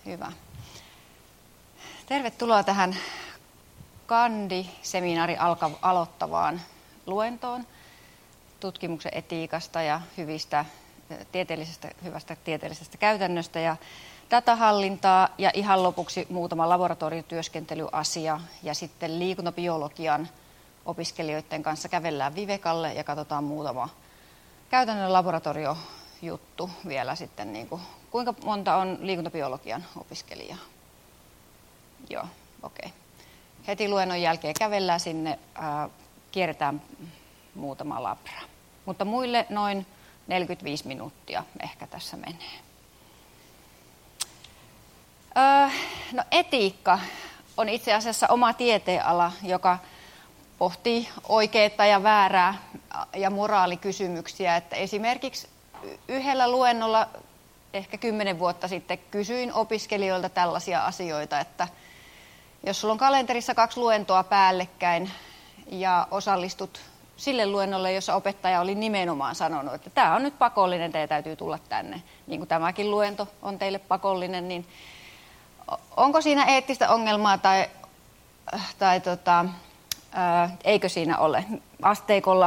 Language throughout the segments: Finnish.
Hyvä. Tervetuloa tähän Kandi-seminaari aloittavaan luentoon tutkimuksen etiikasta ja hyvästä tieteellisestä käytännöstä ja datahallintaa. Ja ihan lopuksi muutama laboratoriotyöskentelyasia ja sitten liikuntabiologian opiskelijoiden kanssa kävellään Vivekalle ja katsotaan muutama käytännön laboratoriojuttu vielä sitten. Niin kuin, kuinka monta on liikuntabiologian opiskelijaa? Joo, okei. Heti luennon jälkeen kävellään sinne, kierretään muutama labra. Mutta muille noin 45 minuuttia ehkä tässä menee. No etiikka on itse asiassa oma tieteenala, joka pohtii oikeaa ja väärää ja moraalikysymyksiä. Että esimerkiksi yhdellä luennolla ehkä 10 vuotta sitten kysyin opiskelijoilta tällaisia asioita, että jos sulla on kalenterissa 2 luentoa päällekkäin ja osallistut sille luennolle, jossa opettaja oli nimenomaan sanonut, että tämä on nyt pakollinen, teidän täytyy tulla tänne, niin kuin tämäkin luento on teille pakollinen, niin onko siinä eettistä ongelmaa tai eikö siinä ole? Asteikolla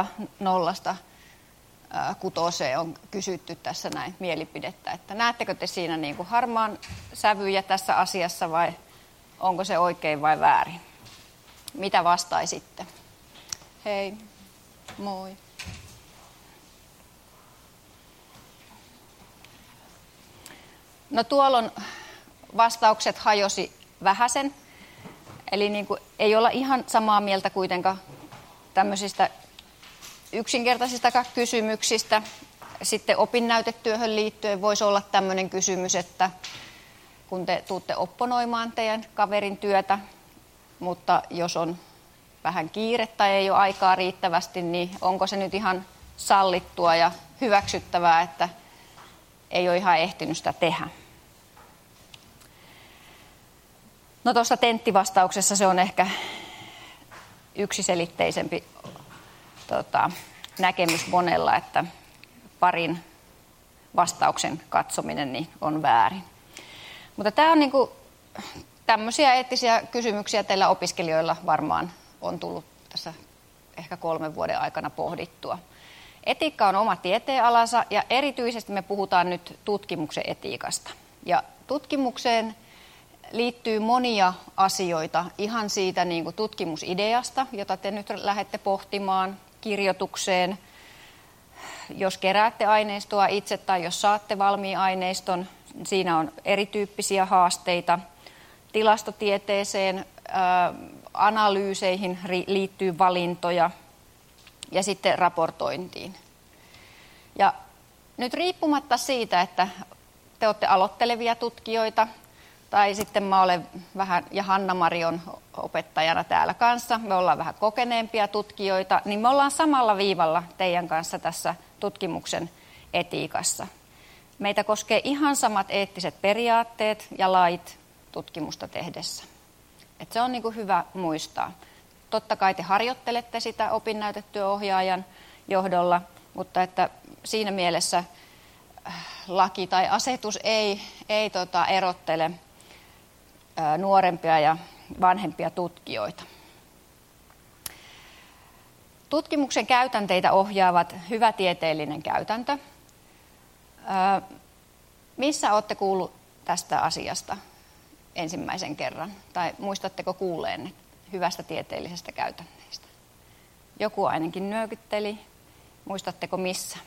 0–6 on kysytty tässä näin mielipidettä, että näettekö te siinä niin kuin harmaan sävyjä tässä asiassa vai onko se oikein vai väärin? Mitä vastaisitte? Hei, moi. No tuolloin vastaukset hajosi vähäsen, eli niin kuin ei olla ihan samaa mieltä kuitenkaan tämmöisistä yksinkertaisista kysymyksistä. Sitten opinnäytetyöhön liittyen voisi olla tämmöinen kysymys, että kun te tuutte opponoimaan teidän kaverin työtä, mutta jos on vähän kiire tai ei ole aikaa riittävästi, niin onko se nyt ihan sallittua ja hyväksyttävää, että ei ole ihan ehtinyt sitä tehdä? No tuossa tenttivastauksessa se on ehkä yksiselitteisempi näkemys monella, että parin vastauksen katsominen niin on väärin. Mutta tämä on niinku, tämmöisiä eettisiä kysymyksiä teillä opiskelijoilla varmaan on tullut tässä ehkä 3 vuoden aikana pohdittua. Etiikka on oma tieteenalansa ja erityisesti me puhutaan nyt tutkimuksen etiikasta. Ja tutkimukseen liittyy monia asioita ihan siitä niin kuin tutkimusideasta, jota te nyt lähdette pohtimaan, kirjoitukseen, jos keräätte aineistoa itse tai jos saatte valmiin aineiston, siinä on erityyppisiä haasteita. Tilastotieteeseen, analyyseihin liittyy valintoja ja sitten raportointiin. Ja nyt riippumatta siitä, että te olette aloittelevia tutkijoita, tai sitten mä olen vähän, ja Hanna-Mari on opettajana täällä kanssa, me ollaan vähän kokeneempia tutkijoita, niin me ollaan samalla viivalla teidän kanssa tässä tutkimuksen etiikassa. Meitä koskee ihan samat eettiset periaatteet ja lait tutkimusta tehdessä. Et se on niin kuin hyvä muistaa. Totta kai te harjoittelette sitä opinnäytetyöohjaajan johdolla, mutta että siinä mielessä laki tai asetus ei erottele nuorempia ja vanhempia tutkijoita. Tutkimuksen käytänteitä ohjaavat hyvä tieteellinen käytäntö. Missä olette kuullut tästä asiasta ensimmäisen kerran? Tai muistatteko kuulleenne hyvästä tieteellisestä käytänteestä? Joku ainakin nyökytteli. Muistatteko missä?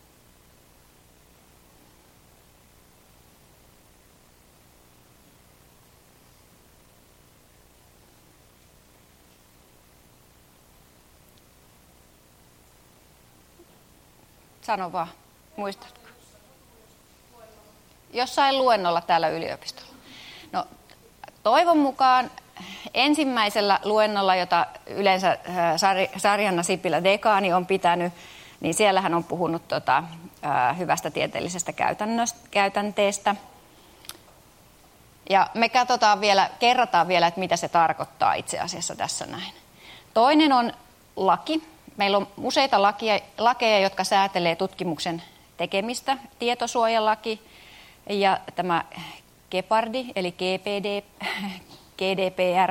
Sano vaan, muistatko? Jossain luennolla täällä yliopistolla. No, toivon mukaan ensimmäisellä luennolla, jota yleensä Sarjanna Sipilä dekaani on pitänyt, niin siellä hän on puhunut hyvästä tieteellisestä käytänteestä. Ja me kerrataan vielä, että mitä se tarkoittaa itse asiassa tässä näin. Toinen on laki. Meillä on useita lakeja, jotka säätelee tutkimuksen tekemistä. Tietosuojalaki ja tämä GEPARDI eli GDPR,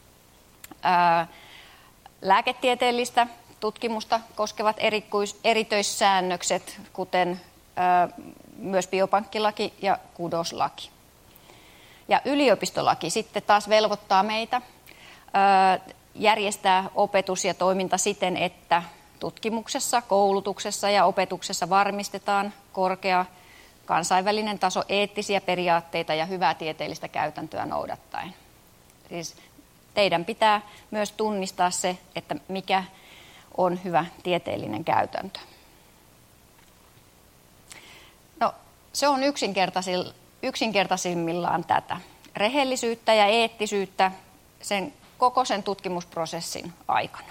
lääketieteellistä tutkimusta koskevat erityissäännökset, kuten myös biopankkilaki ja kudoslaki. Ja yliopistolaki sitten taas velvoittaa meitä järjestää opetus ja toiminta siten, että tutkimuksessa, koulutuksessa ja opetuksessa varmistetaan korkea kansainvälinen taso eettisiä periaatteita ja hyvää tieteellistä käytäntöä noudattaen. Siis teidän pitää myös tunnistaa se, että mikä on hyvä tieteellinen käytäntö. No, se on yksinkertaisimmillaan tätä. Rehellisyyttä ja eettisyyttä koko sen tutkimusprosessin aikana.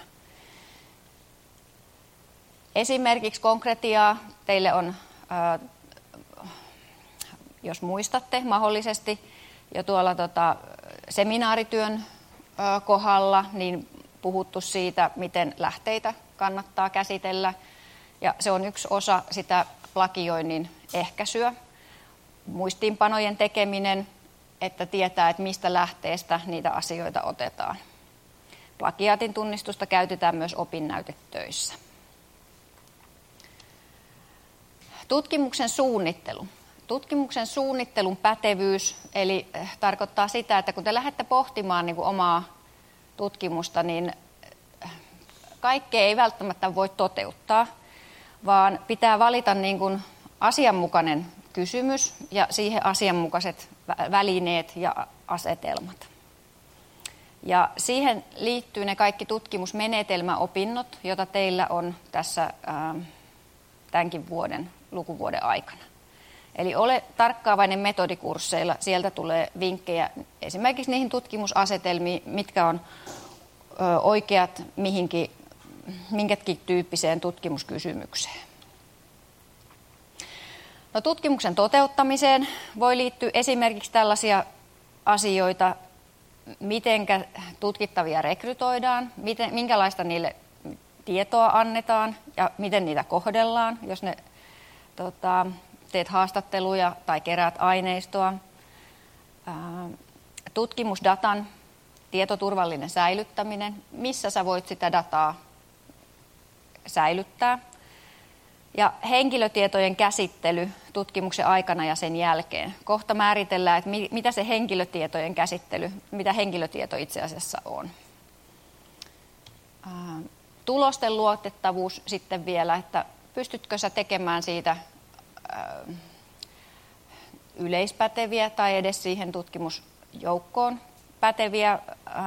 Esimerkiksi konkretiaa teille on, jos muistatte mahdollisesti jo tuolla seminaarityön kohdalla, niin puhuttu siitä, miten lähteitä kannattaa käsitellä. Ja se on yksi osa sitä plagioinnin ehkäisyä. Muistiinpanojen tekeminen, että tietää, että mistä lähteestä niitä asioita otetaan. Plagiaatin tunnistusta käytetään myös opinnäytetöissä. Tutkimuksen suunnittelu. Tutkimuksen suunnittelun pätevyys, eli tarkoittaa sitä, että kun te lähdette pohtimaan niin kuin omaa tutkimusta, niin kaikkea ei välttämättä voi toteuttaa, vaan pitää valita niin kuin asianmukainen kysymys ja siihen asianmukaiset välineet ja asetelmat. Ja siihen liittyy ne kaikki tutkimusmenetelmäopinnot, joita teillä on tässä tämänkin lukuvuoden aikana. Eli ole tarkkaavainen metodikursseilla, sieltä tulee vinkkejä esimerkiksi niihin tutkimusasetelmiin, mitkä on oikeat minkäkin tyyppiseen tutkimuskysymykseen. No, tutkimuksen toteuttamiseen voi liittyä esimerkiksi tällaisia asioita, miten tutkittavia rekrytoidaan, minkälaista niille tietoa annetaan ja miten niitä kohdellaan, jos ne teet haastatteluja tai keräät aineistoa. Tutkimusdatan tietoturvallinen säilyttäminen, missä sä voit sitä dataa säilyttää. Ja henkilötietojen käsittely tutkimuksen aikana ja sen jälkeen. Kohta määritellään, että mitä se henkilötietojen käsittely, mitä henkilötieto itse asiassa on. Tulosten luotettavuus sitten vielä, että pystytkö sä tekemään siitä yleispäteviä tai edes siihen tutkimusjoukkoon päteviä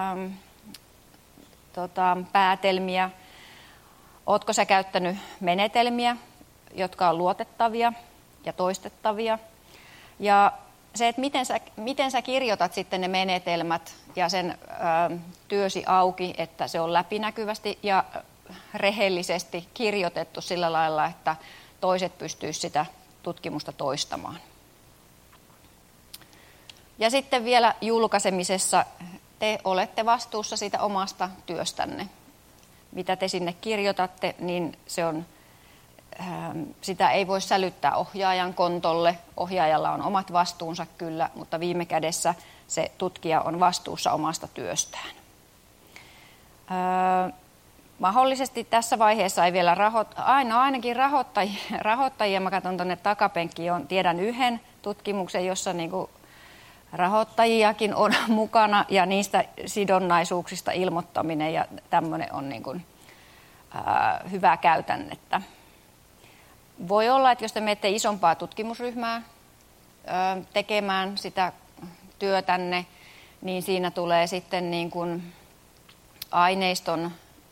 päätelmiä. Ootko sä käyttänyt menetelmiä, jotka on luotettavia ja toistettavia. Ja se, että miten sä kirjoitat sitten ne menetelmät ja sen työsi auki, että se on läpinäkyvästi ja rehellisesti kirjoitettu sillä lailla, että toiset pystyisivät sitä tutkimusta toistamaan. Ja sitten vielä julkaisemisessa te olette vastuussa siitä omasta työstänne. Mitä te sinne kirjoitatte, niin sitä ei voi sälyttää ohjaajan kontolle. Ohjaajalla on omat vastuunsa kyllä, mutta viime kädessä se tutkija on vastuussa omasta työstään. Mahdollisesti tässä vaiheessa ei vielä ainakin rahoittajia, mä katson tuonne takapenkkiin, tiedän yhden tutkimuksen, jossa niinku rahoittajiakin on mukana ja niistä sidonnaisuuksista ilmoittaminen ja tämmöinen on niinku, hyvää käytännettä. Voi olla, että jos te menette isompaa tutkimusryhmää tekemään sitä työtänne, niin siinä tulee sitten niin kuin aineiston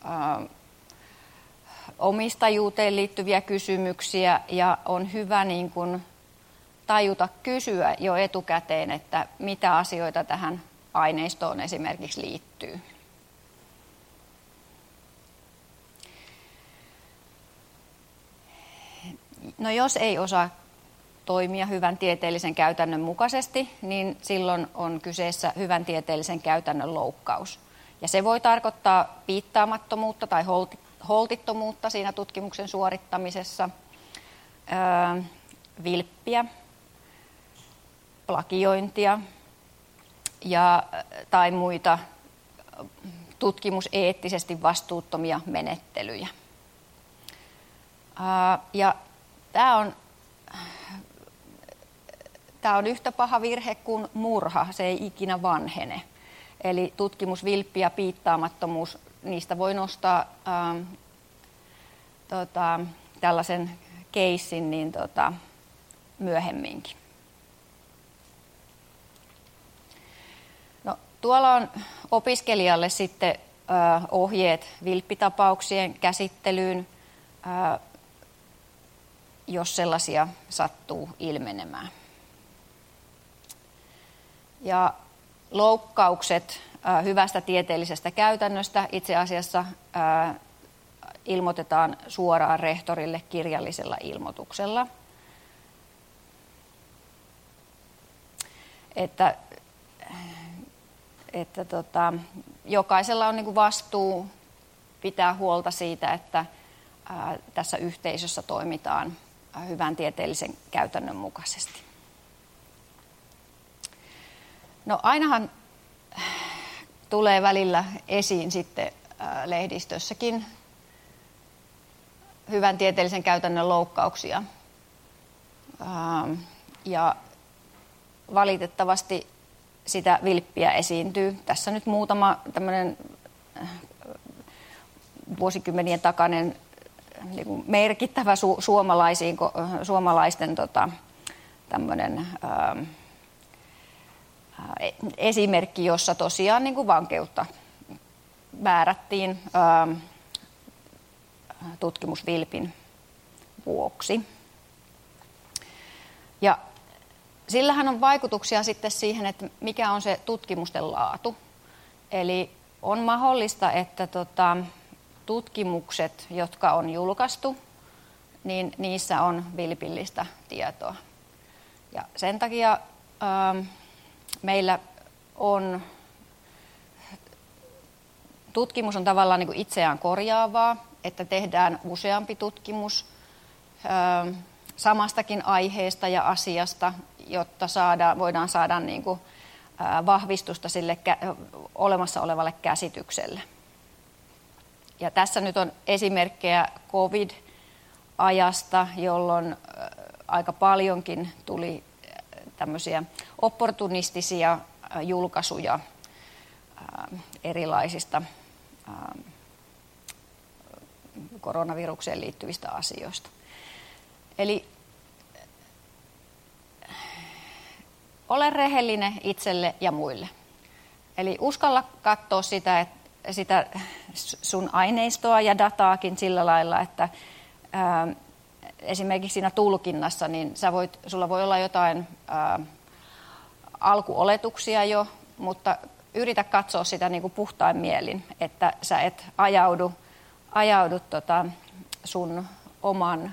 omistajuuteen liittyviä kysymyksiä ja on hyvä niin kuin tajuta kysyä jo etukäteen, että mitä asioita tähän aineistoon esimerkiksi liittyy. No jos ei osaa toimia hyvän tieteellisen käytännön mukaisesti, niin silloin on kyseessä hyvän tieteellisen käytännön loukkaus. Ja se voi tarkoittaa piittaamattomuutta tai holtittomuutta siinä tutkimuksen suorittamisessa, vilppiä, plagiointia tai muita tutkimuseettisesti vastuuttomia menettelyjä. Ja tämä on yhtä paha virhe kuin murha, se ei ikinä vanhene. Eli tutkimusvilppi ja piittaamattomuus, niistä voi nostaa tällaisen keissin niin, myöhemminkin. No, tuolla on opiskelijalle sitten ohjeet vilppitapauksien käsittelyyn, jos sellaisia sattuu ilmenemään. Ja loukkaukset hyvästä tieteellisestä käytännöstä itse asiassa ilmoitetaan suoraan rehtorille kirjallisella ilmoituksella. Että jokaisella on niin kuin vastuu pitää huolta siitä, että tässä yhteisössä toimitaan hyvän tieteellisen käytännön mukaisesti. No ainahan tulee välillä esiin sitten lehdistössäkin hyvän tieteellisen käytännön loukkauksia. Ja valitettavasti sitä vilppiä esiintyy. Tässä nyt muutama tämmöinen vuosikymmenien takainen niin kuin merkittävä suomalaisten tämmöinen esimerkki, jossa tosiaan niin kuin vankeutta määrättiin tutkimusvilpin vuoksi. Ja sillähän on vaikutuksia sitten siihen, että mikä on se tutkimusten laatu. Eli on mahdollista, että tutkimukset, jotka on julkaistu, niin niissä on vilpillistä tietoa. Ja sen takia meillä on, tutkimus on tavallaan niin kuin itseään korjaavaa, että tehdään useampi tutkimus samastakin aiheesta ja asiasta, jotta voidaan saada niin kuin vahvistusta sille olemassa olevalle käsitykselle. Ja tässä nyt on esimerkkejä COVID-ajasta, jolloin aika paljonkin tuli tämmöisiä opportunistisia julkaisuja erilaisista koronavirukseen liittyvistä asioista. Eli ole rehellinen itselle ja muille. Eli uskalla katsoa sitä sun aineistoa ja dataakin sillä lailla, että esimerkiksi siinä tulkinnassa, niin sulla voi olla jotain alkuoletuksia jo, mutta yritä katsoa sitä niin kuin puhtain mielin, että sä et ajaudu sun oman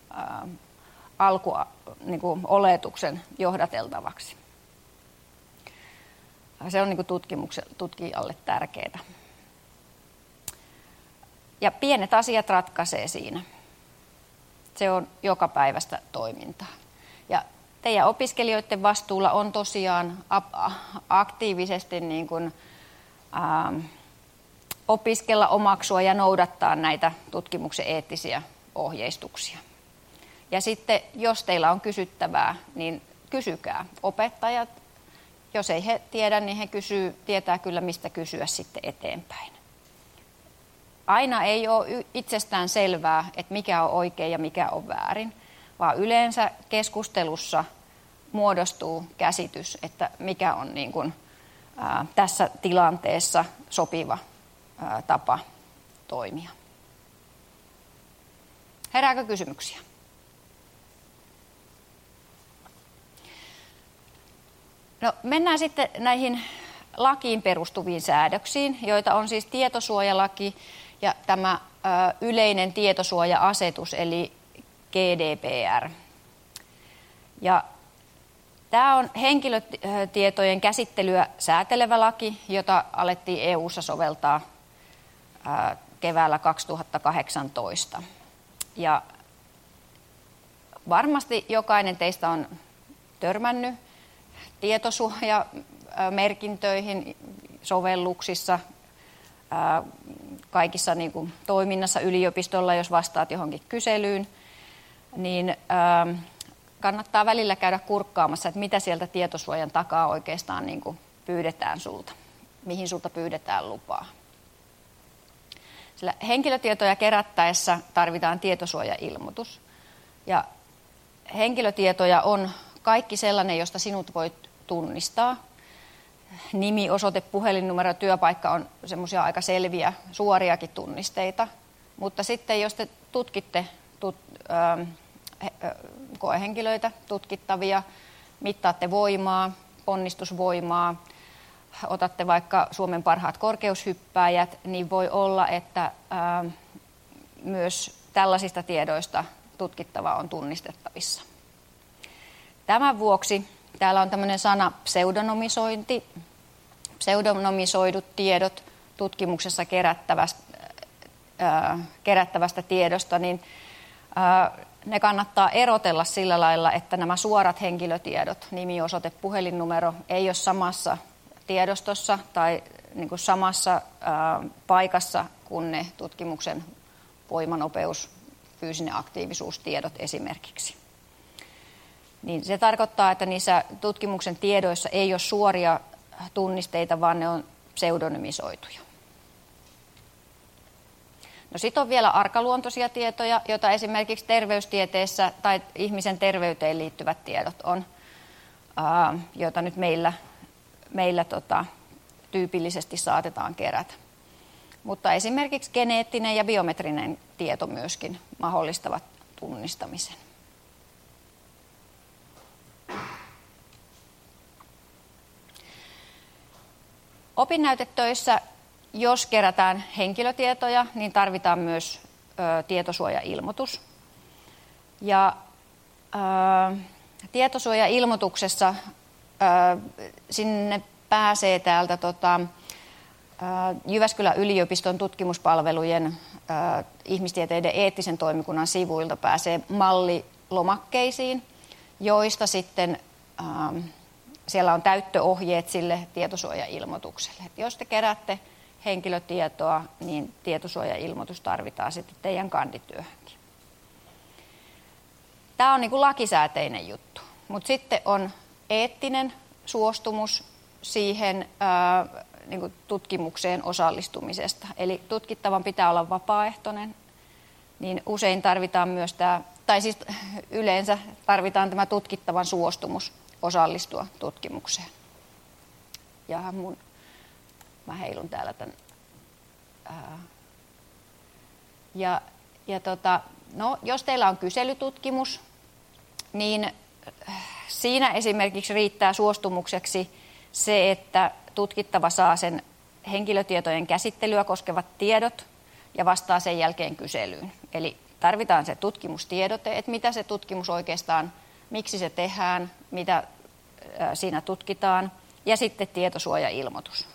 alkuoletuksen johdateltavaksi. Se on niin kuin tutkijalle tärkeää. Ja pienet asiat ratkaisee siinä. Se on jokapäiväistä toimintaa. Ja teidän opiskelijoiden vastuulla on tosiaan aktiivisesti niin kuin, opiskella, omaksua ja noudattaa näitä tutkimuksen eettisiä ohjeistuksia. Ja sitten, jos teillä on kysyttävää, niin kysykää. Opettajat, jos ei he tiedä, niin he tietää kyllä, mistä kysyä sitten eteenpäin. Aina ei ole itsestään selvää, että mikä on oikein ja mikä on väärin, vaan yleensä keskustelussa muodostuu käsitys, että mikä on niin kuin, tässä tilanteessa sopiva tapa toimia. Herääkö kysymyksiä? No, mennään sitten näihin lakiin perustuviin säädöksiin, joita on siis tietosuojalaki ja tämä yleinen tietosuoja-asetus, eli GDPR. Ja tämä on henkilötietojen käsittelyä säätelevä laki, jota alettiin EU:ssa soveltaa keväällä 2018. Ja varmasti jokainen teistä on törmännyt tietosuojamerkintöihin sovelluksissa, kaikissa niin kuin toiminnassa yliopistolla, jos vastaat johonkin kyselyyn, niin kannattaa välillä käydä kurkkaamassa, että mitä sieltä tietosuojan takaa oikeastaan niin kuin pyydetään sulta, mihin sulta pyydetään lupaa. Sillä henkilötietoja kerättäessä tarvitaan tietosuojailmoitus. Ja henkilötietoja on kaikki sellainen, josta sinut voit tunnistaa. Nimi, osoite, puhelinnumero, työpaikka on semmoisia aika selviä, suoriakin tunnisteita. Mutta sitten jos te tutkitte koehenkilöitä, tutkittavia, mittaatte voimaa, ponnistusvoimaa, otatte vaikka Suomen parhaat korkeushyppääjät, niin voi olla, että myös tällaisista tiedoista tutkittava on tunnistettavissa. Tämän vuoksi täällä on tämmöinen sana pseudonymisointi, pseudonymisoidut tiedot tutkimuksessa kerättävästä tiedosta, niin ne kannattaa erotella sillä lailla, että nämä suorat henkilötiedot, nimi, osoite, puhelinnumero, ei ole samassa tiedostossa tai niin kuin samassa paikassa kuin ne tutkimuksen voimanopeus, fyysinen aktiivisuustiedot esimerkiksi. Niin se tarkoittaa, että niissä tutkimuksen tiedoissa ei ole suoria tunnisteita, vaan ne on pseudonymisoituja. No sitten on vielä arkaluontoisia tietoja, joita esimerkiksi terveystieteessä tai ihmisen terveyteen liittyvät tiedot on, joita nyt meillä tyypillisesti saatetaan kerätä. Mutta esimerkiksi geneettinen ja biometrinen tieto myöskin mahdollistavat tunnistamisen. Opinnäytetöissä, jos kerätään henkilötietoja, niin tarvitaan myös tietosuojailmoitus. Ja tietosuojailmoituksessa sinne pääsee täältä Jyväskylän yliopiston tutkimuspalvelujen ihmistieteiden eettisen toimikunnan sivuilta pääsee mallilomakkeisiin, joista sitten siellä on täyttöohjeet sille tietosuojailmoitukselle. Et jos te keräätte henkilötietoa, niin tietosuojailmoitus tarvitaan sitten teidän kandityöhönkin. Tämä on niin kuin lakisääteinen juttu, mutta sitten on eettinen suostumus siihen niin kuin tutkimukseen osallistumisesta. Eli tutkittavan pitää olla vapaaehtoinen, niin usein tarvitaan myös tämä, tai siis yleensä tarvitaan tämä tutkittavan suostumus osallistua tutkimukseen. Ja mä heilun täällä tämän. No, jos teillä on kyselytutkimus, niin siinä esimerkiksi riittää suostumukseksi se, että tutkittava saa sen henkilötietojen käsittelyä koskevat tiedot ja vastaa sen jälkeen kyselyyn. Eli tarvitaan se tutkimustiedote, että mitä se tutkimus oikeastaan, miksi se tehdään, mitä siinä tutkitaan, ja sitten tietosuojailmoitus.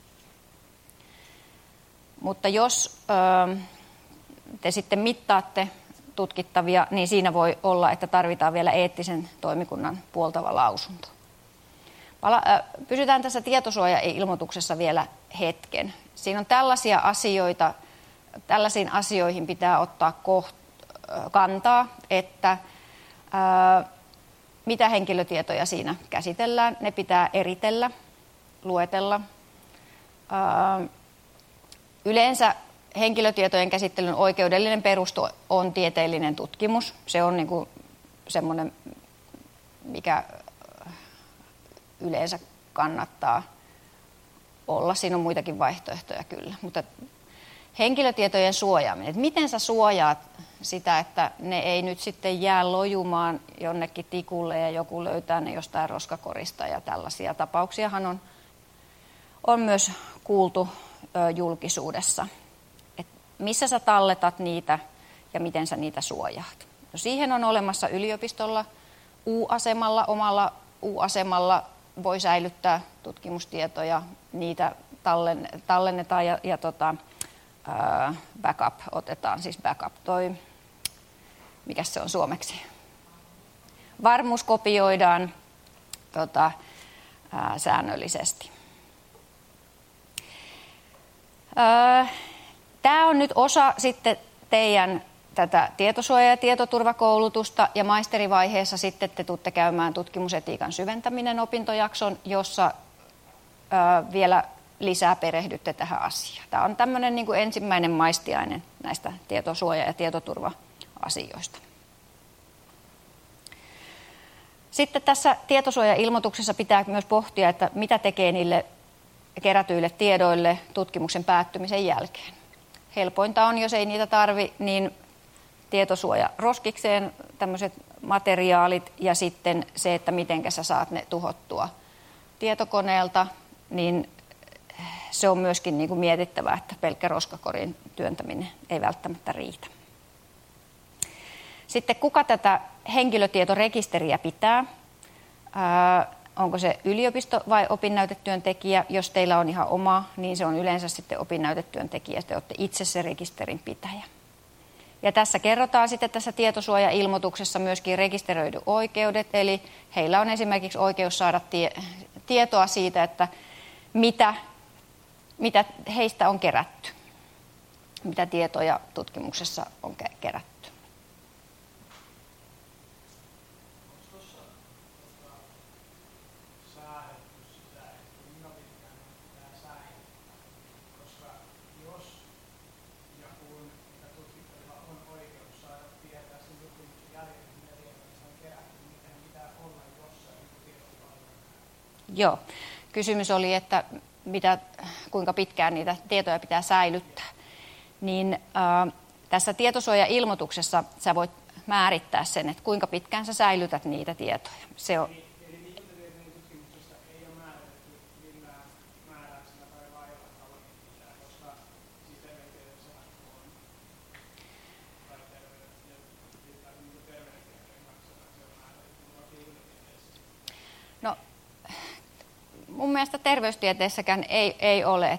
Mutta jos te sitten mittaatte tutkittavia, niin siinä voi olla, että tarvitaan vielä eettisen toimikunnan puoltava lausunto. Pysytään tässä tietosuojailmoituksessa vielä hetken. Siinä on tällaisia asioita, tällaisiin asioihin pitää ottaa kantaa, että mitä henkilötietoja siinä käsitellään. Ne pitää eritellä, luetella. Yleensä henkilötietojen käsittelyn oikeudellinen perusta on tieteellinen tutkimus. Se on niin kuin semmoinen, mikä yleensä kannattaa olla. Siinä on muitakin vaihtoehtoja kyllä. Mutta henkilötietojen suojaaminen. Että miten sä suojaat sitä, että ne ei nyt sitten jää lojumaan jonnekin tikulle ja joku löytää ne jostain roskakorista ja tällaisia tapauksiahan on myös kuultu julkisuudessa. Että missä sä talletat niitä ja miten sä niitä suojaat. No siihen on olemassa yliopistolla U-asemalla, omalla U-asemalla voi säilyttää tutkimustietoja, niitä tallennetaan ja backup otetaan, siis backup mikä se on suomeksi? Varmuuskopioidaan säännöllisesti. Tämä on nyt osa sitten teidän tätä tietosuoja- ja tietoturvakoulutusta, ja maisterivaiheessa sitten te tuutte käymään tutkimusetiikan syventäminen opintojakson, jossa vielä lisää perehdytte tähän asiaan. Tämä on tämmöinen niin kuin ensimmäinen maistiainen näistä tietosuoja- ja tietoturva-asioista. Sitten tässä tietosuoja-ilmoituksessa pitää myös pohtia, että mitä tekee niille kerätyille tiedoille tutkimuksen päättymisen jälkeen. Helpointa on, jos ei niitä tarvi, niin tietosuoja roskikseen tämmöiset materiaalit ja sitten se, että miten sä saat ne tuhottua tietokoneelta, niin se on myöskin niin kuin mietittävä, että pelkkä roskakorin työntäminen ei välttämättä riitä. Sitten kuka tätä henkilötietorekisteriä pitää? Onko se yliopisto vai opinnäytetyöntekijä? Jos teillä on ihan oma, niin se on yleensä sitten opinnäytetyöntekijä, te olette itse se rekisterin pitäjä. Ja tässä kerrotaan sitten tässä tietosuoja-ilmoituksessa myöskin rekisteröidy oikeudet, eli heillä on esimerkiksi oikeus saada tietoa siitä, että mitä heistä on kerätty, mitä tietoja tutkimuksessa on kerätty. Joo. Kysymys oli, että kuinka pitkään niitä tietoja pitää säilyttää. Niin, tässä tietosuoja-ilmoituksessa sä voit määrittää sen, että kuinka pitkään sä säilytät niitä tietoja. Se on... Eli liikuntatietojen tutkimuksessa ei ole määrätetty millään määräyksellä tai lailla kauan pitää, koska siis terveystiedossa on tai terveystietojen kanssa se on määrätetty, mutta liikuntatieteissä. No, mun mielestä terveystieteessäkään ei ole,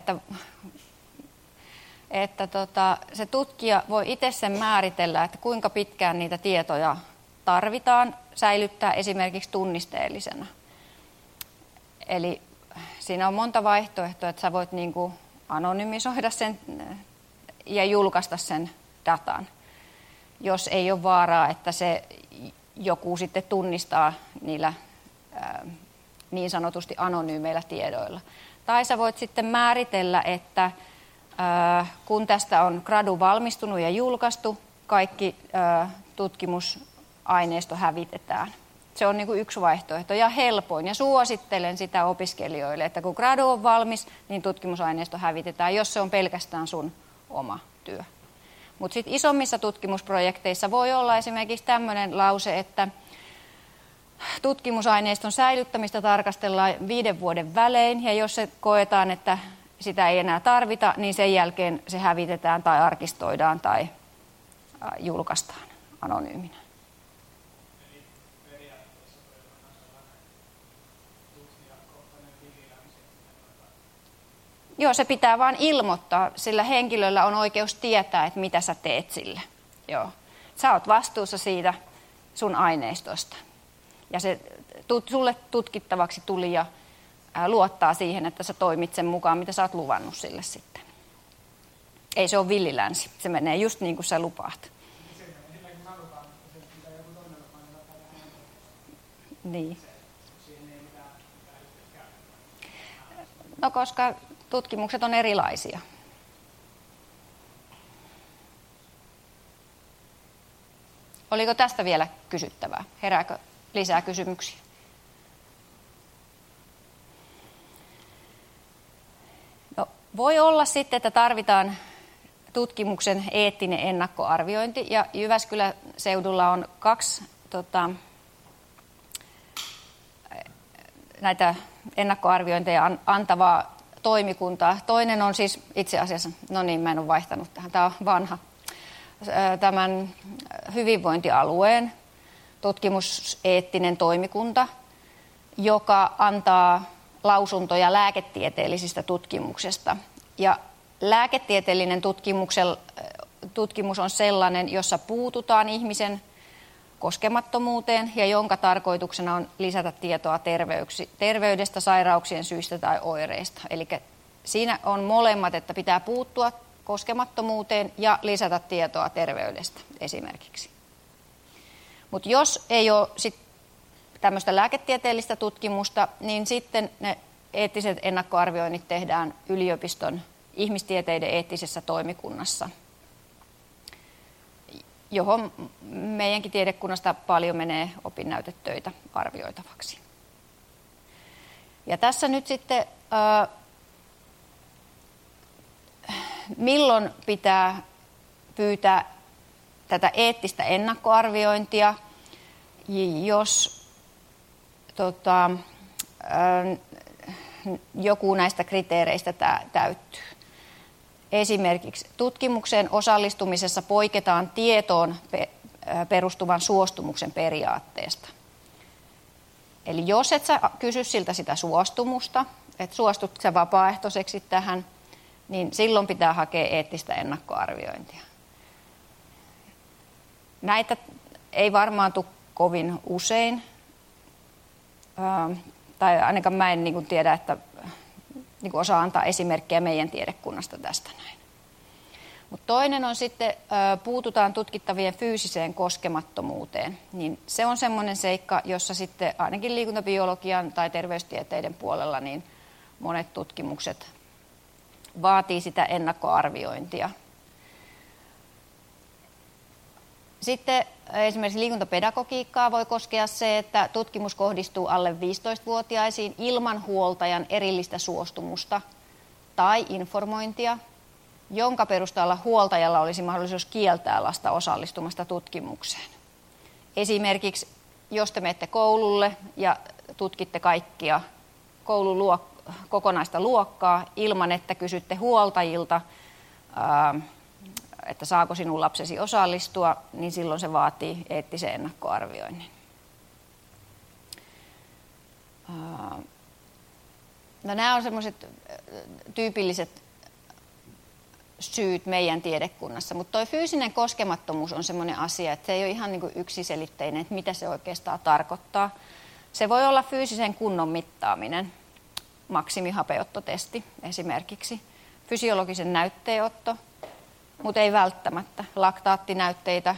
että se tutkija voi itse sen määritellä, että kuinka pitkään niitä tietoja tarvitaan säilyttää esimerkiksi tunnisteellisena. Eli siinä on monta vaihtoehtoa, että sä voit niin kuin anonymisoida sen ja julkaista sen datan, jos ei ole vaaraa, että se joku sitten tunnistaa niillä niin sanotusti anonyymeillä tiedoilla. Tai sä voit sitten määritellä, että kun tästä on gradu valmistunut ja julkaistu, kaikki tutkimusaineisto hävitetään. Se on niin kuin yksi vaihtoehto ja helpoin. Ja suosittelen sitä opiskelijoille, että kun gradu on valmis, niin tutkimusaineisto hävitetään, jos se on pelkästään sun oma työ. Mutta sitten isommissa tutkimusprojekteissa voi olla esimerkiksi tämmöinen lause, että tutkimusaineiston säilyttämistä tarkastellaan 5 vuoden välein, ja jos se koetaan, että sitä ei enää tarvita, niin sen jälkeen se hävitetään tai arkistoidaan tai julkaistaan anonyyminä. Eli periaatteessa toivon sellainen tutkijakohtainen vigilanssi. Joo, se pitää vaan ilmoittaa, sillä henkilöllä on oikeus tietää, että mitä sä teet sille. Joo. Sä oot vastuussa siitä sun aineistosta. Ja se sulle tutkittavaksi tuli ja luottaa siihen, että sä toimit sen mukaan, mitä sä oot luvannut sille sitten. Ei se ole villilänsi. Se menee just niin kuin sä lupaat. Niin. No koska tutkimukset on erilaisia. Oliko tästä vielä kysyttävää? Herääkö lisää kysymyksiä? No, voi olla sitten, että tarvitaan tutkimuksen eettinen ennakkoarviointi, ja Jyväskylän seudulla on 2 näitä ennakkoarviointeja antavaa toimikuntaa. Toinen on siis itse asiassa, no niin, mä en ole vaihtanut tähän, tämä on vanha, tämän hyvinvointialueen tutkimuseettinen toimikunta, joka antaa lausuntoja lääketieteellisistä tutkimuksesta. Ja lääketieteellinen tutkimus on sellainen, jossa puututaan ihmisen koskemattomuuteen ja jonka tarkoituksena on lisätä tietoa terveydestä, sairauksien syistä tai oireista. Eli siinä on molemmat, että pitää puuttua koskemattomuuteen ja lisätä tietoa terveydestä esimerkiksi. Mutta jos ei ole tämmöistä lääketieteellistä tutkimusta, niin sitten ne eettiset ennakkoarvioinnit tehdään yliopiston ihmistieteiden eettisessä toimikunnassa, johon meidänkin tiedekunnasta paljon menee opinnäytetöitä arvioitavaksi. Ja tässä nyt sitten, milloin pitää pyytää tätä eettistä ennakkoarviointia, jos joku näistä kriteereistä täyttyy. Esimerkiksi tutkimukseen osallistumisessa poiketaan tietoon perustuvan suostumuksen periaatteesta. Eli jos et sä kysy siltä sitä suostumusta, että suostut sä vapaaehtoiseksi tähän, niin silloin pitää hakea eettistä ennakkoarviointia. Näitä ei varmaan tule kovin usein, tai ainakaan mä en tiedä, että osaa antaa esimerkkejä meidän tiedekunnasta tästä näin. Mutta toinen on sitten, puututaan tutkittavien fyysiseen koskemattomuuteen. Niin se on semmoinen seikka, jossa sitten ainakin liikuntabiologian tai terveystieteiden puolella niin monet tutkimukset vaatii sitä ennakkoarviointia. Sitten esimerkiksi liikuntapedagogiikkaa voi koskea se, että tutkimus kohdistuu alle 15-vuotiaisiin ilman huoltajan erillistä suostumusta tai informointia, jonka perusteella huoltajalla olisi mahdollisuus kieltää lasta osallistumasta tutkimukseen. Esimerkiksi jos te menette koululle ja tutkitte kaikkia koulun kokonaista luokkaa ilman, että kysytte huoltajilta, että saako sinun lapsesi osallistua, niin silloin se vaatii eettisen ennakkoarvioinnin. No, nämä on semmoiset tyypilliset syyt meidän tiedekunnassa, mutta tuo fyysinen koskemattomuus on semmoinen asia, että se ei ole ihan niin kuin yksiselitteinen, että mitä se oikeastaan tarkoittaa. Se voi olla fyysisen kunnon mittaaminen, maksimihapeuttotesti esimerkiksi, fysiologisen näytteenotto, mutta ei välttämättä. Laktaattinäytteitä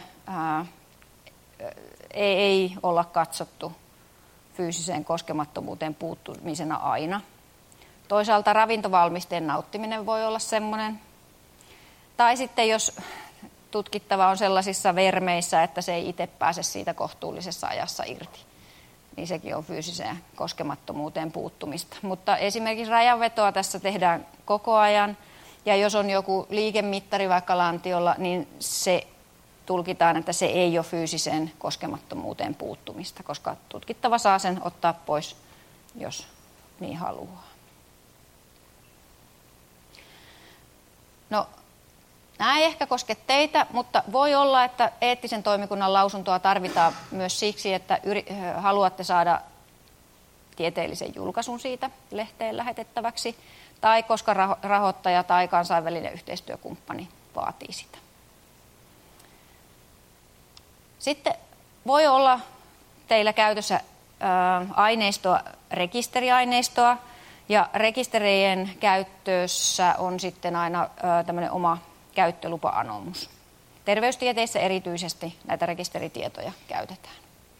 ei olla katsottu fyysiseen koskemattomuuteen puuttumisena aina. Toisaalta ravintovalmisteen nauttiminen voi olla semmoinen. Tai sitten jos tutkittava on sellaisissa vermeissä, että se ei itse pääse siitä kohtuullisessa ajassa irti, niin sekin on fyysiseen koskemattomuuteen puuttumista. Mutta esimerkiksi rajanvetoa tässä tehdään koko ajan. Ja jos on joku liikemittari vaikka lantiolla, niin se tulkitaan, että se ei ole fyysiseen koskemattomuuteen puuttumista, koska tutkittava saa sen ottaa pois, jos niin haluaa. No, nämä ei ehkä koske teitä, mutta voi olla, että eettisen toimikunnan lausuntoa tarvitaan myös siksi, että haluatte saada tieteellisen julkaisun siitä lehteen lähetettäväksi, tai koska rahoittaja tai kansainvälinen yhteistyökumppani vaatii sitä. Sitten voi olla teillä käytössä aineistoa, rekisteriaineistoa, ja rekisterien käytössä on sitten aina tämmöinen oma käyttölupa-anomus. Terveystieteissä erityisesti näitä rekisteritietoja käytetään.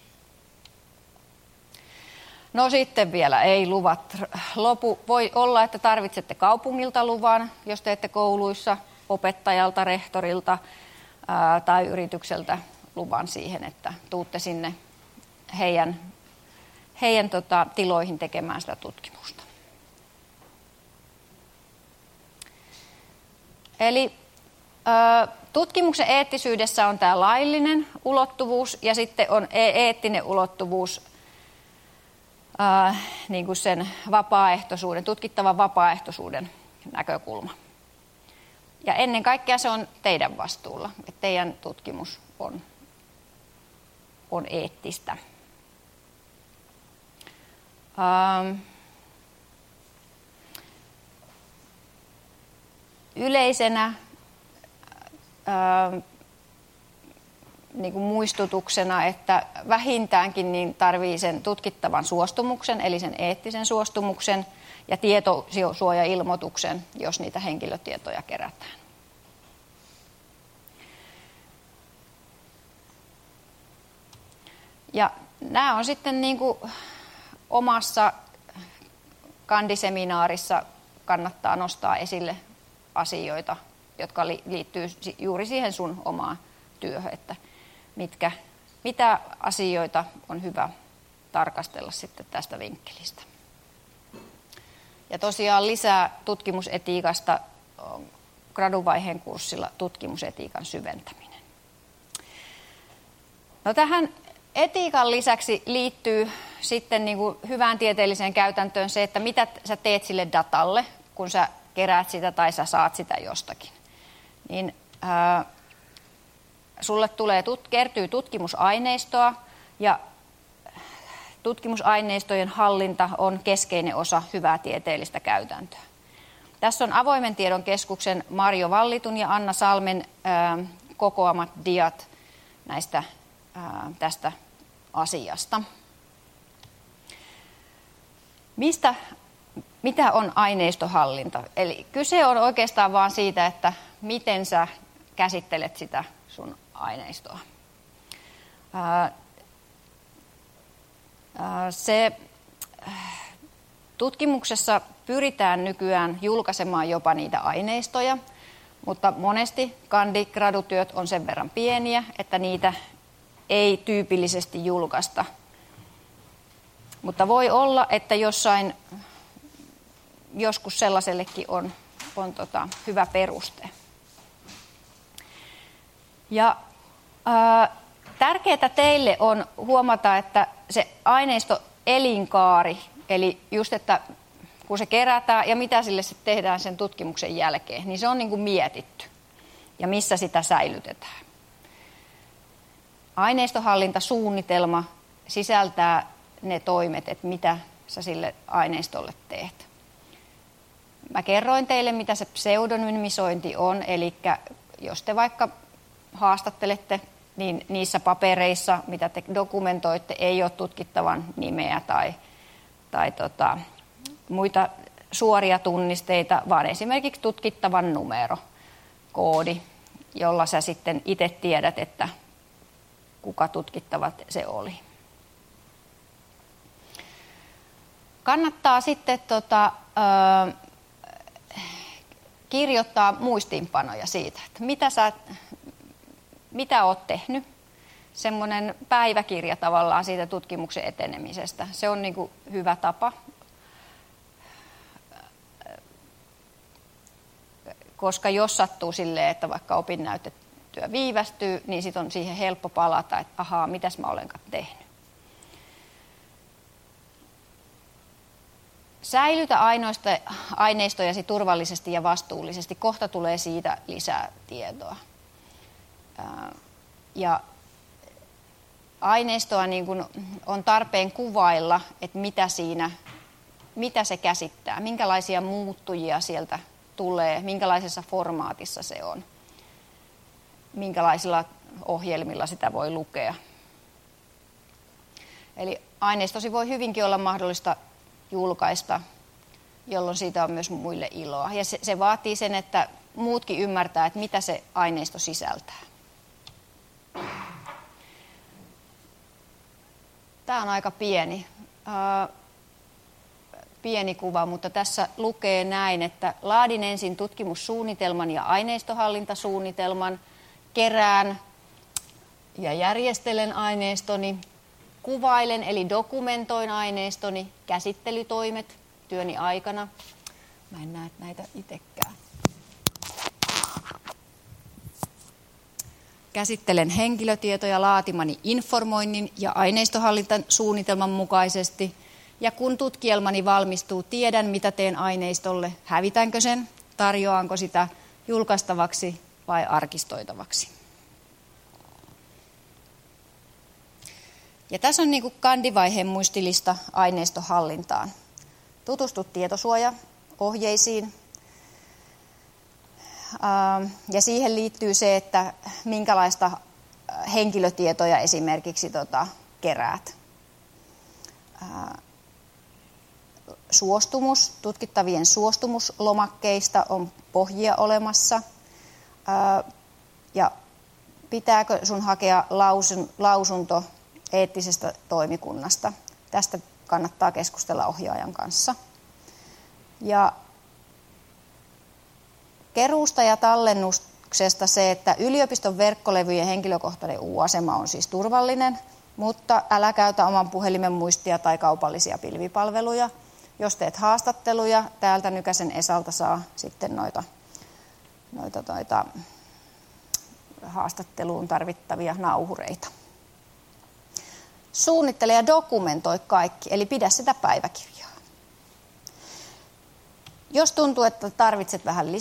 No sitten vielä ei luvat lopu. Voi olla, että tarvitsette kaupungilta luvan, jos teette kouluissa, opettajalta, rehtorilta tai yritykseltä luvan siihen, että tuutte sinne heidän tiloihin tekemään sitä tutkimusta. Niin tutkimuksen eettisyydessä on tämä laillinen ulottuvuus ja sitten on eettinen ulottuvuus, niin kuin sen vapaaehtoisuuden, tutkittavan vapaaehtoisuuden näkökulma. Ja ennen kaikkea se on teidän vastuulla, että teidän tutkimus on eettistä. Yleisenä niin kuin muistutuksena, että vähintäänkin niin tarvii sen tutkittavan suostumuksen, eli sen eettisen suostumuksen ja tietosuojailmoituksen, jos niitä henkilötietoja kerätään. Ja nämä on sitten niin kuin omassa kandiseminaarissa kannattaa nostaa esille asioita, jotka liittyy juuri siihen sun omaan työhön, että mitä asioita on hyvä tarkastella sitten tästä vinkkelistä. Ja tosiaan lisää tutkimusetiikasta graduvaiheen kurssilla tutkimusetiikan syventäminen. No tähän etiikan lisäksi liittyy sitten niin kuin hyvään tieteelliseen käytäntöön se, että mitä sä teet sille datalle, kun sä keräät sitä tai sä saat sitä jostakin. Niin sulle kertyy tutkimusaineistoa ja tutkimusaineistojen hallinta on keskeinen osa hyvää tieteellistä käytäntöä. Tässä on Avoimen tiedon keskuksen Marjo Vallitun ja Anna Salmen kokoamat diat tästä asiasta. Mitä on aineistohallinta? Eli kyse on oikeastaan vain siitä, että miten sä käsittelet sitä sun aineistoa. Tutkimuksessa pyritään nykyään julkaisemaan jopa niitä aineistoja, mutta monesti gradutyöt on sen verran pieniä, että niitä ei tyypillisesti julkaista. Mutta voi olla, että joskus sellaisellekin on hyvä peruste. Ja tärkeää teille on huomata, että se aineisto elinkaari, eli just, että kun se kerätään ja mitä sille sitten tehdään sen tutkimuksen jälkeen, niin se on niin kuin mietitty ja missä sitä säilytetään. Aineistohallintasuunnitelma sisältää ne toimet, että mitä sä sille aineistolle teet. Mä kerroin teille, mitä se pseudonymisointi on, eli jos te vaikka haastattelette, niin niissä papereissa, mitä te dokumentoitte, ei ole tutkittavan nimeä tai muita suoria tunnisteita, vaan esimerkiksi tutkittavan numero, koodi, jolla sä sitten itse tiedät, että kuka tutkittava se oli. Kannattaa sitten kirjoittaa muistiinpanoja siitä, että mitä olet tehnyt. Semmoinen päiväkirja tavallaan siitä tutkimuksen etenemisestä. Se on niin kuin hyvä tapa, koska jos sattuu silleen, että vaikka opinnäytetyö viivästyy, niin sitten on siihen helppo palata, että ahaa, mitäs mä olenkaan tehnyt. Säilytä aineistojasi turvallisesti ja vastuullisesti. Kohta tulee siitä lisää tietoa. Ja aineistoa niin kuin on tarpeen kuvailla, että mitä se käsittää, minkälaisia muuttujia sieltä tulee, minkälaisessa formaatissa se on, minkälaisilla ohjelmilla sitä voi lukea. Eli aineistosi voi hyvinkin olla mahdollista julkaista, jolloin siitä on myös muille iloa. Ja se vaatii sen, että muutkin ymmärtää, että mitä se aineisto sisältää. Tämä on aika pieni kuva, mutta tässä lukee näin, että laadin ensin tutkimussuunnitelman ja aineistohallintasuunnitelman, kerään ja järjestelen aineistoni, kuvailen eli dokumentoin aineistoni, käsittelytoimet työni aikana. Mä en näe näitä itsekään. Käsittelen henkilötietoja laatimani informoinnin ja aineistohallintasuunnitelman mukaisesti. Ja kun tutkielmani valmistuu, tiedän mitä teen aineistolle, hävitänkö sen, tarjoanko sitä julkaistavaksi vai arkistoitavaksi. Ja tässä on niin kuin kandivaiheen muistilista aineistohallintaan. Tutustu tietosuojaohjeisiin. Ja siihen liittyy se, että minkälaista henkilötietoja esimerkiksi keräät. Suostumus, tutkittavien suostumuslomakkeista on pohjia olemassa. Ja pitääkö sun hakea lausunto eettisestä toimikunnasta? Tästä kannattaa keskustella ohjaajan kanssa. Ja keruusta ja tallennuksesta se, että yliopiston verkkolevyjen henkilökohtainen U-asema on siis turvallinen, mutta älä käytä oman puhelimen muistia tai kaupallisia pilvipalveluja. Jos teet haastatteluja, täältä Nykäsen Esalta saa sitten noita haastatteluun tarvittavia nauhureita. Suunnittele ja dokumentoi kaikki, eli pidä sitä päiväkirjaa. Jos tuntuu, että tarvitset vähän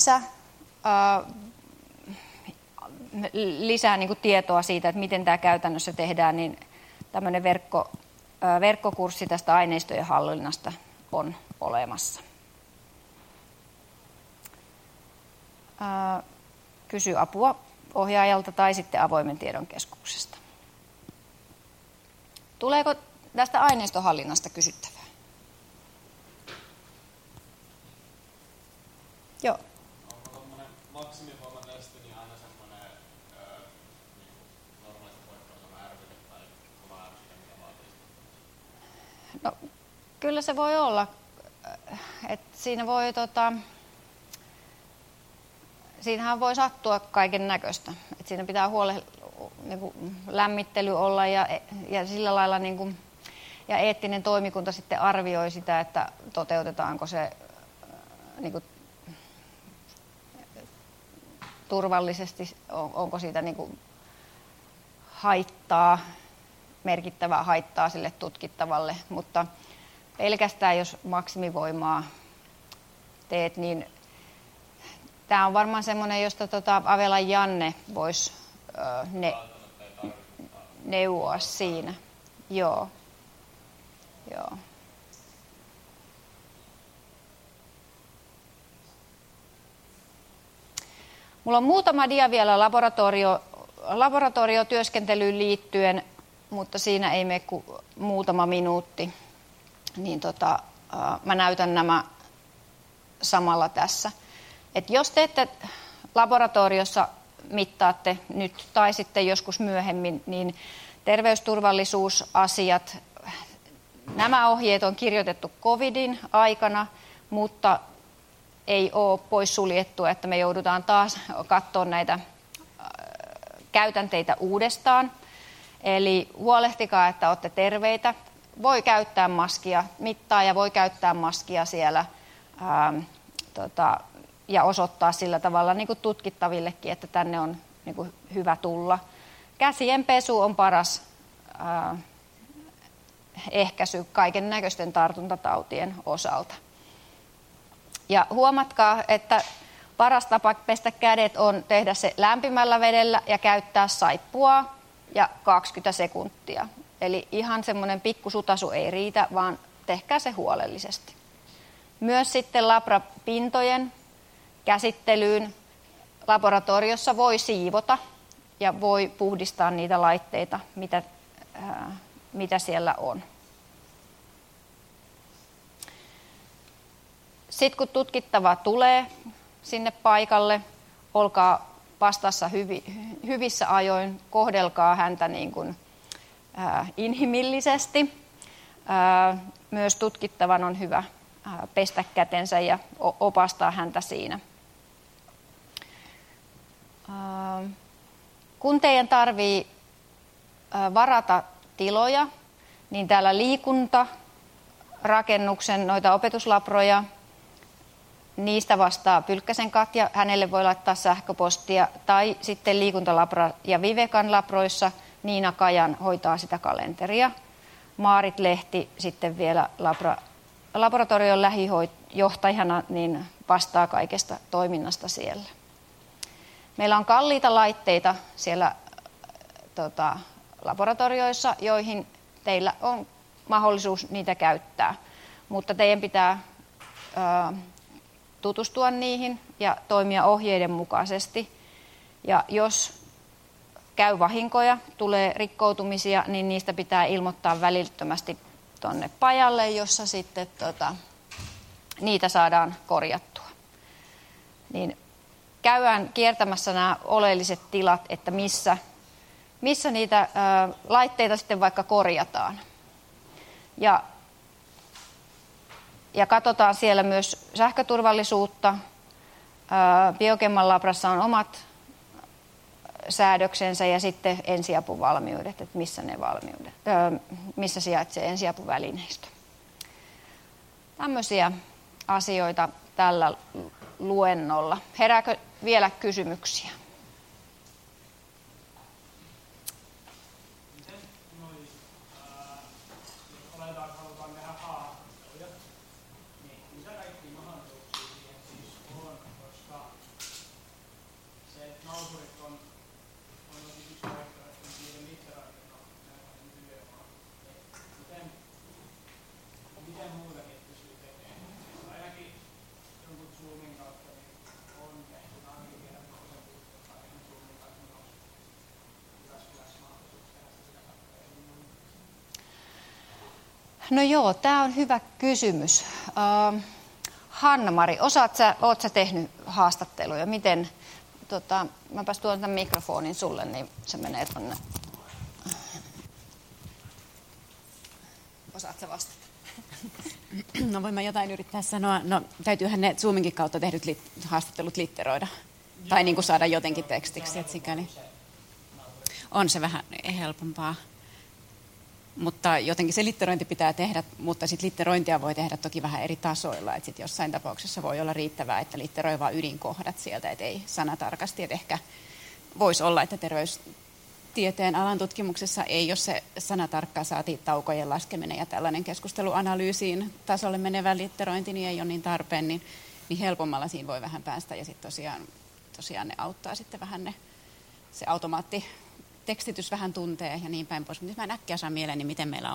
lisää niin kuin tietoa siitä, että miten tämä käytännössä tehdään, niin tämmöinen verkkokurssi tästä aineistojen hallinnasta on olemassa. Kysy apua ohjaajalta tai sitten avoimen tiedon keskuksesta. Tuleeko tästä aineistohallinnasta kysyttävää? Joo. Onko tuommoinen maksimivoimatesti niin aina semmoinen normaalista poikkeusoma ärsyke tai kova ärsyke, mitä vaatii? No, kyllä se voi olla. Että siinä voi siinähän voi sattua kaiken näköistä. Siinä pitää niin lämmittely olla ja sillä lailla niin kuin, ja eettinen toimikunta sitten arvioi sitä, että toteutetaanko se niin kuin, turvallisesti, onko siitä niin kuin, merkittävää haittaa sille tutkittavalle, mutta pelkästään jos maksimivoimaa teet, niin tämä on varmaan semmoinen, josta Avelan Janne voisi neuvoa siinä. Joo. Mulla on muutama dia vielä laboratoriotyöskentelyyn liittyen, mutta siinä ei mene kuin muutama minuutti. Niin mä näytän nämä samalla tässä. Et jos teette laboratoriossa, mittaatte nyt tai sitten joskus myöhemmin, niin terveysturvallisuusasiat, nämä ohjeet on kirjoitettu covidin aikana, mutta ei ole poissuljettua, että me joudutaan taas katsoa näitä käytänteitä uudestaan. Eli huolehtikaa, että olette terveitä. Voi käyttää maskia, mittaaja voi käyttää maskia siellä ja osoittaa sillä tavalla niin kuin tutkittavillekin, että tänne on niin kuin hyvä tulla. Käsien pesu on paras ehkäisy kaiken näköisten tartuntatautien osalta. Ja huomatkaa, että paras tapa pestä kädet on tehdä se lämpimällä vedellä ja käyttää saippua ja 20 sekuntia. Eli ihan semmoinen pikkusutasu ei riitä, vaan tehkää se huolellisesti. Myös sitten labrapintojen käsittelyyn laboratoriossa voi siivota ja voi puhdistaa niitä laitteita, mitä siellä on. Sitten kun tutkittava tulee sinne paikalle, olkaa vastassa hyvissä ajoin, kohdelkaa häntä niin kuin, inhimillisesti. Myös tutkittavan on hyvä pestä kätensä ja opastaa häntä siinä. Kun teidän tarvii varata tiloja, niin täällä liikuntarakennuksen noita opetuslabroja, niistä vastaa Pylkkäsen Katja, hänelle voi laittaa sähköpostia, tai sitten liikuntalabra ja Vivekan labroissa Niina Kajan hoitaa sitä kalenteria. Maarit Lehti sitten vielä laboratorion lähijohtajana niin vastaa kaikesta toiminnasta siellä. Meillä on kalliita laitteita siellä laboratorioissa, joihin teillä on mahdollisuus niitä käyttää, mutta teidän pitää tutustua niihin ja toimia ohjeiden mukaisesti. Ja jos käy vahinkoja, tulee rikkoutumisia, niin niistä pitää ilmoittaa välittömästi tuonne pajalle, jossa sitten niitä saadaan korjattua. Niin käydään kiertämässä nämä oleelliset tilat, että missä niitä laitteita sitten vaikka korjataan. Ja katsotaan siellä myös sähköturvallisuutta. Biogemman labrassa on omat säädöksensä ja sitten ensiapuvalmiudet, että missä sijaitsee ensiapuvälineistö. Tämmöisiä asioita tällä luennolla. Herääkö vielä kysymyksiä? No joo, tämä on hyvä kysymys. Hanna-Mari, ootko sä tehnyt haastatteluja? Miten, mäpäs tuon tämän mikrofonin sulle, niin se menee tuonne. Osaat sä vastata? No voin mä jotain yrittää sanoa. No täytyyhän ne Zoominkin kautta tehdyt haastattelut litteroida. Tai niin kuin saada jotenkin tekstiksi, että sikäli on se vähän helpompaa. Mutta jotenkin se litterointi pitää tehdä, mutta sitten litterointia voi tehdä toki vähän eri tasoilla. Että sitten jossain tapauksessa voi olla riittävää, että litteroi vaan ydinkohdat sieltä, että ei sanatarkasti. Että ehkä voisi olla, että terveystieteen alan tutkimuksessa ei, jos se sanatarkka saati taukojen laskeminen ja tällainen keskusteluanalyysiin tasolle menevä litterointi niin ei ole niin tarpeen, niin helpommalla siinä voi vähän päästä. Ja sitten tosiaan ne auttaa sitten vähän se tekstitys vähän tuntee ja niin päin pois. Mutta mä en äkkiä saa mieleeni, miten meillä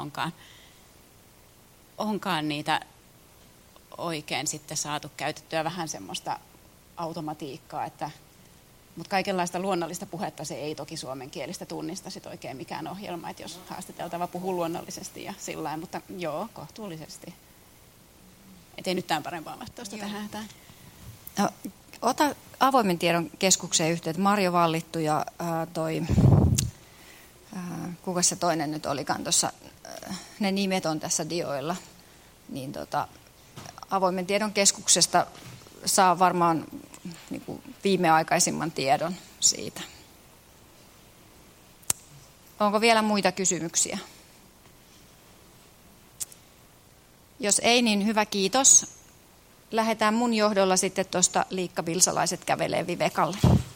onkaan niitä oikein sitten saatu käytettyä vähän semmoista automatiikkaa, mutta kaikenlaista luonnollista puhetta se ei toki suomenkielistä tunnista sit oikein mikään ohjelma, että jos haastateltava puhuu luonnollisesti ja sillain, mutta joo, kohtuullisesti. Et ei nyt tämän parempaa vastausta tähän. No, ota avoimen tiedon keskukseen yhteyttä. Marjo Vallittu ja kuka se toinen nyt olikaan tuossa, ne nimet on tässä dioilla, niin avoimen tiedon keskuksesta saa varmaan niin kuin viimeaikaisimman tiedon siitä. Onko vielä muita kysymyksiä? Jos ei, niin hyvä kiitos. Lähdetään mun johdolla sitten tuosta Liikka Vilsalaiset kävelee Vivekalle.